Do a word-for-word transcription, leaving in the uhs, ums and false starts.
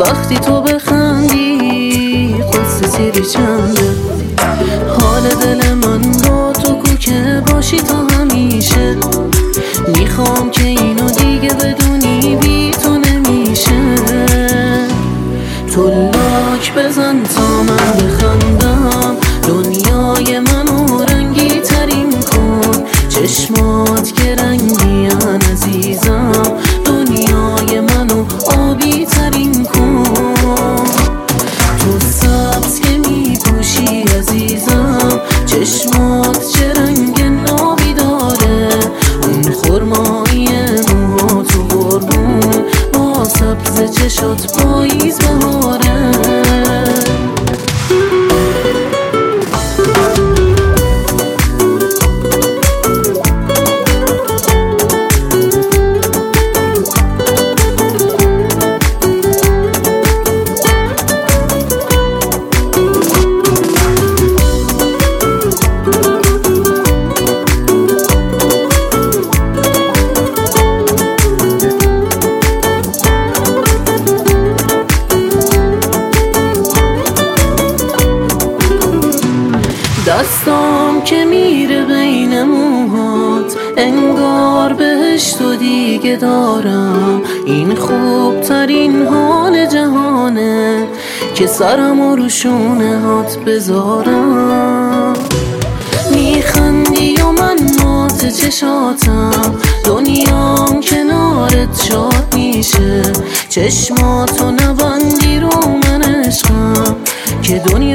وقتی تو بخندی قصه سیری چنده. حال دل من با تو کو که باشی تا همیشه. میخوام که اینو دیگه بدونی بی تو نمیشه. تو لاک بزن تا من بخندم، دنیای منو رنگی ترین کن. چشمات که رنگیان عزیزم، دنیای منو آبی ترین کن. تو سبز که میپوشی عزیزم، چشمات چه رنگ نابی داره. اون خرمایی موهات و قربون، با سبز چشات پاییز بهاره. دستام که میره بین موهات، انگار بهشت و دیگه دارم. این خوب ترین حال جهانه که سرمو رو شونه هات بذارم. میخندی و من مات چشاتم، دنیام کنارت شاد میشه. چشماتو نبندی رو من عشقم که دنیا